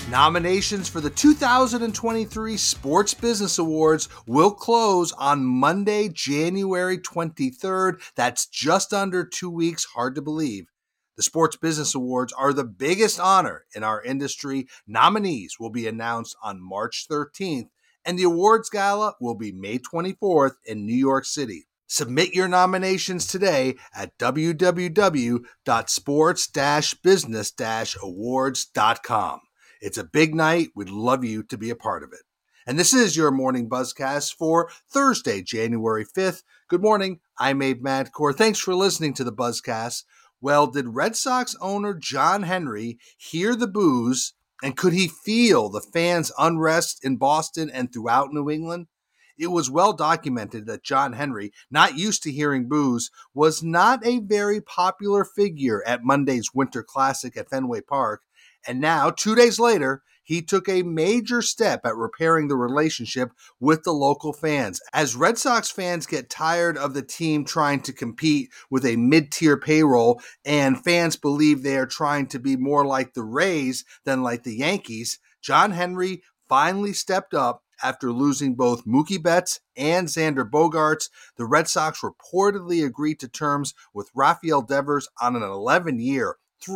Nominations for the 2023 Sports Business Awards will close on Monday, January 23rd. That's just under 2 weeks. Hard to believe. The Sports Business Awards are the biggest honor in our industry. Nominees will be announced on March 13th, and the awards gala will be May 24th in New York City. Submit your nominations today at www.sports-business-awards.com. It's a big night. We'd love you to be a part of it. And this is your morning buzzcast for Thursday, January 5th. Good morning. I'm Abe Madcore. Thanks for listening to the buzzcast. Well, did Red Sox owner John Henry hear the boos, and could he feel the fans' unrest in Boston and throughout New England? It was well documented that John Henry, not used to hearing boos, was not a very popular figure at Monday's Winter Classic at Fenway Park. And now, 2 days later, he took a major step at repairing the relationship with the local fans. As Red Sox fans get tired of the team trying to compete with a mid-tier payroll, and fans believe they are trying to be more like the Rays than like the Yankees, John Henry finally stepped up. After losing both Mookie Betts and Xander Bogaerts, the Red Sox reportedly agreed to terms with Rafael Devers on an 11-year,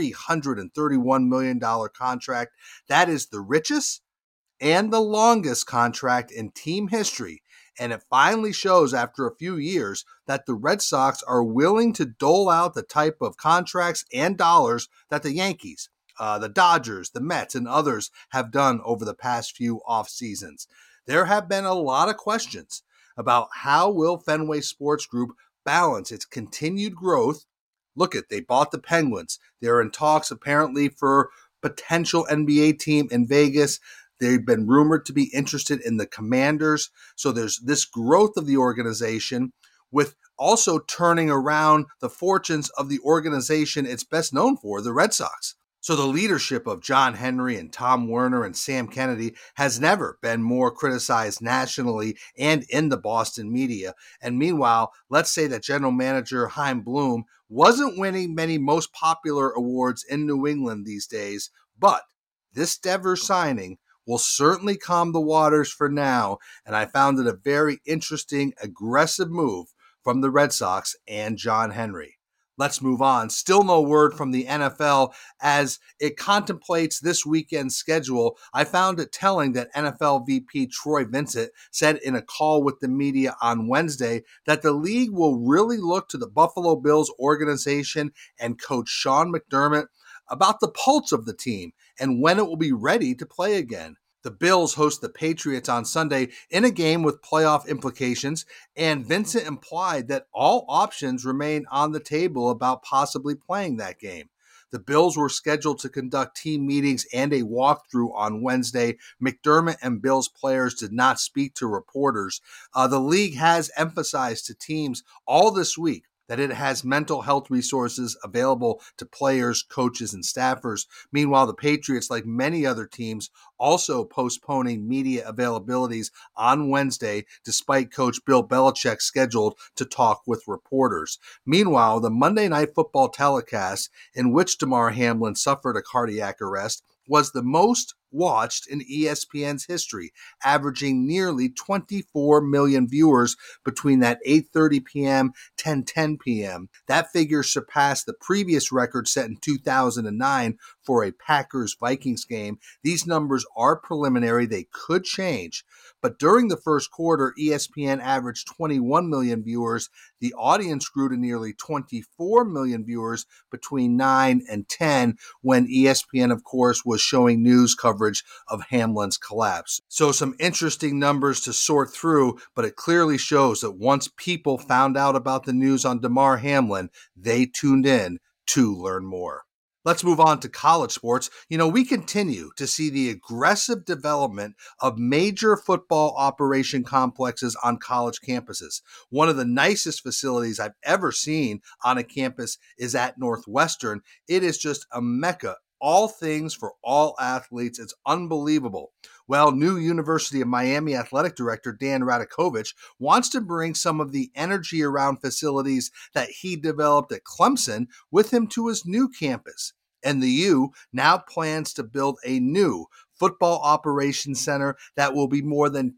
$331 million contract. That is the richest and the longest contract in team history. And it finally shows after a few years that the Red Sox are willing to dole out the type of contracts and dollars that the Yankees, the Dodgers, the Mets, and others have done over the past few off seasons. There have been a lot of questions about how will Fenway Sports Group balance its continued growth. Look at, they bought the Penguins. They're in talks apparently for potential NBA team in Vegas. They've been rumored to be interested in the Commanders. So there's this growth of the organization with also turning around the fortunes of the organization it's best known for, the Red Sox. So the leadership of John Henry and Tom Werner and Sam Kennedy has never been more criticized nationally and in the Boston media. And meanwhile, let's say that general manager Chaim Bloom wasn't winning many most popular awards in New England these days, but this Devers signing will certainly calm the waters for now, and I found it a very interesting, aggressive move from the Red Sox and John Henry. Let's move on. Still no word from the NFL as it contemplates this weekend's schedule. I found it telling that NFL VP Troy Vincent said in a call with the media on Wednesday that the league will really look to the Buffalo Bills organization and coach Sean McDermott about the pulse of the team and when it will be ready to play again. The Bills host the Patriots on Sunday in a game with playoff implications, and Vincent implied that all options remain on the table about possibly playing that game. The Bills were scheduled to conduct team meetings and a walkthrough on Wednesday. McDermott and Bills players did not speak to reporters. The league has emphasized to teams all this week that it has mental health resources available to players, coaches, and staffers. Meanwhile, the Patriots, like many other teams, also postponing media availabilities on Wednesday, despite Coach Bill Belichick scheduled to talk with reporters. Meanwhile, the Monday Night Football telecast, in which Damar Hamlin suffered a cardiac arrest, was the most watched in ESPN's history, averaging nearly 24 million viewers between that 8:30 p.m. 10:10 p.m. That figure surpassed the previous record set in 2009 for a Packers-Vikings game. These numbers are preliminary. They could change. But during the first quarter, ESPN averaged 21 million viewers. The audience grew to nearly 24 million viewers between 9 and 10 when ESPN, of course, was showing news coverage of Hamlin's collapse. So some interesting numbers to sort through, but it clearly shows that once people found out about the news on Damar Hamlin, they tuned in to learn more. Let's move on to college sports. We continue to see the aggressive development of major football operation complexes on college campuses. One of the nicest facilities I've ever seen on a campus is at Northwestern. It is just a mecca. All things for all athletes. It's unbelievable. Well, new University of Miami athletic director Dan Radakovich wants to bring some of the energy around facilities that he developed at Clemson with him to his new campus. And the U now plans to build a new football operations center that will be more than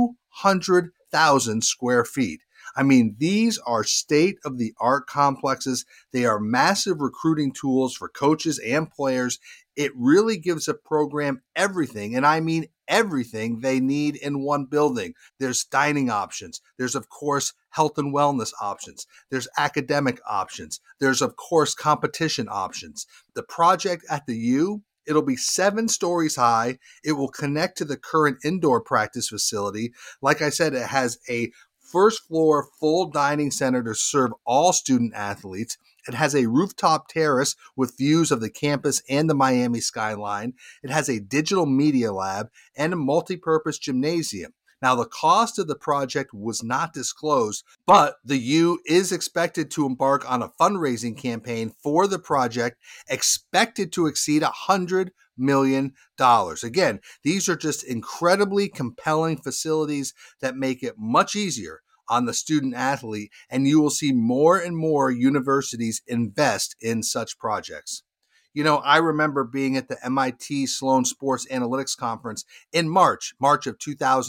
200,000 square feet. I mean, these are state-of-the-art complexes. They are massive recruiting tools for coaches and players. It really gives a program everything, and I mean everything they need in one building. There's dining options. There's, of course, health and wellness options. There's academic options. There's, of course, competition options. The project at the U, it'll be 7 stories high. It will connect to the current indoor practice facility. Like I said, it has a first floor full dining center to serve all student athletes. It has a rooftop terrace with views of the campus and the Miami skyline. It has a digital media lab and a multi-purpose gymnasium. Now, the cost of the project was not disclosed, but the U is expected to embark on a fundraising campaign for the project, expected to exceed $100 million. Again, these are just incredibly compelling facilities that make it much easier on the student athlete, and you will see more and more universities invest in such projects. You know, I remember being at the MIT Sloan Sports Analytics Conference in March of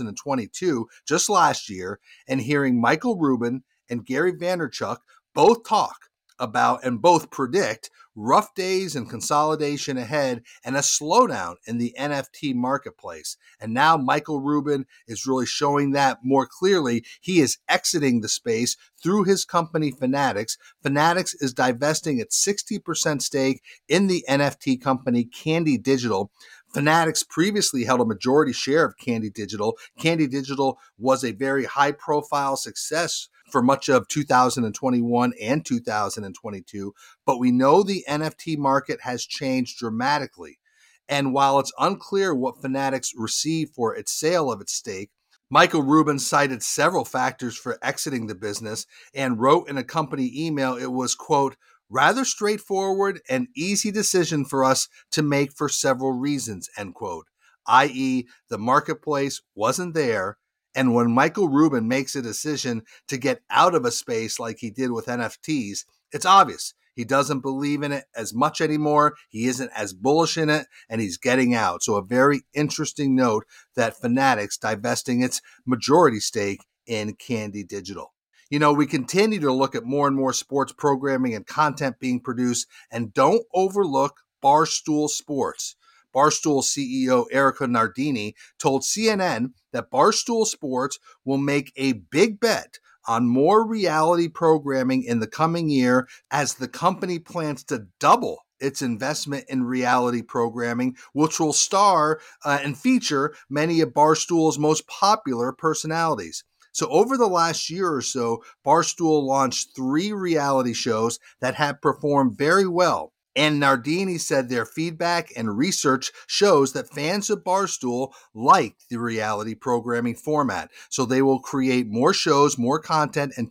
2022, just last year, and hearing Michael Rubin and Gary Vaynerchuk both talk about and both predict rough days and consolidation ahead and a slowdown in the NFT marketplace. And now Michael Rubin is really showing that more clearly. He is exiting the space through his company Fanatics. Fanatics is divesting its 60% stake in the NFT company Candy Digital. Fanatics previously held a majority share of Candy Digital. Candy Digital was a very high-profile success for much of 2021 and 2022, but we know the NFT market has changed dramatically. And while it's unclear what Fanatics received for its sale of its stake, Michael Rubin cited several factors for exiting the business and wrote in a company email it was, quote, rather straightforward and easy decision for us to make for several reasons, end quote, i.e. the marketplace wasn't there. And when Michael Rubin makes a decision to get out of a space like he did with NFTs, it's obvious. He doesn't believe in it as much anymore. He isn't as bullish in it, and he's getting out. So a very interesting note that Fanatics divesting its majority stake in Candy Digital. You know, we continue to look at more and more sports programming and content being produced, and don't overlook Barstool Sports. Barstool CEO Erika Nardini told CNN that Barstool Sports will make a big bet on more reality programming in the coming year as the company plans to double its investment in reality programming, which will star and feature many of Barstool's most popular personalities. So over the last year or so, Barstool launched 3 reality shows that have performed very well. And Nardini said their feedback and research shows that fans of Barstool like the reality programming format. So they will create more shows, more content in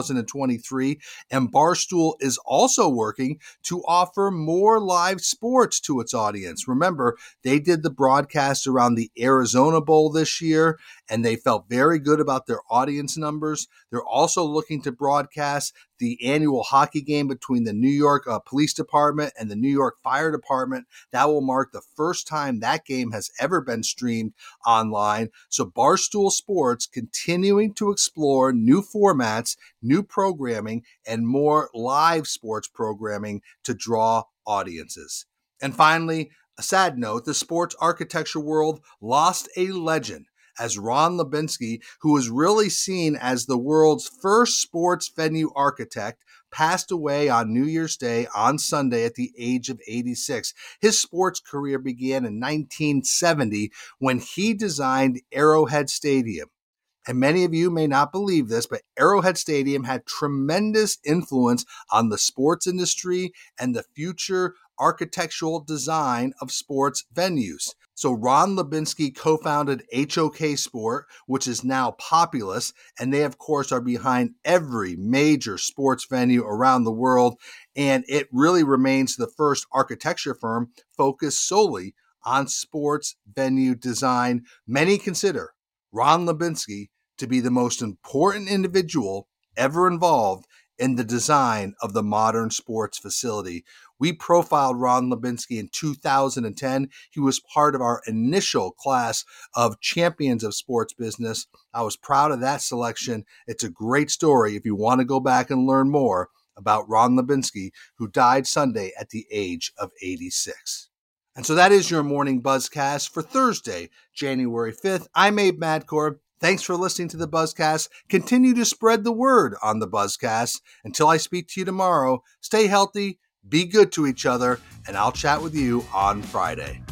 2023. And Barstool is also working to offer more live sports to its audience. Remember, they did the broadcast around the Arizona Bowl this year, and they felt very good about their audience numbers. They're also looking to broadcast the annual hockey game between the New York Police Department and the New York Fire Department. That will mark the first time that game has ever been streamed online. So Barstool Sports continuing to explore new formats, new programming, and more live sports programming to draw audiences. And finally, a sad note, the sports architecture world lost a legend as Ron Lubinsky, who was really seen as the world's first sports venue architect, passed away on New Year's Day on Sunday at the age of 86. His sports career began in 1970 when he designed Arrowhead Stadium. And many of you may not believe this, but Arrowhead Stadium had tremendous influence on the sports industry and the future architectural design of sports venues. So Ron Lubinsky co-founded HOK Sport, which is now Populous, and they, of course, are behind every major sports venue around the world, and it really remains the first architecture firm focused solely on sports venue design. Many consider Ron Lubinsky to be the most important individual ever involved in the design of the modern sports facility. We profiled Ron Lubinsky in 2010. He was part of our initial class of champions of sports business. I was proud of that selection. It's a great story if you want to go back and learn more about Ron Lubinsky, who died Sunday at the age of 86. And so that is your morning Buzzcast for Thursday, January 5th. I'm Abe Madkour. Thanks for listening to the Buzzcast. Continue to spread the word on the Buzzcast. Until I speak to you tomorrow, stay healthy, be good to each other, and I'll chat with you on Friday.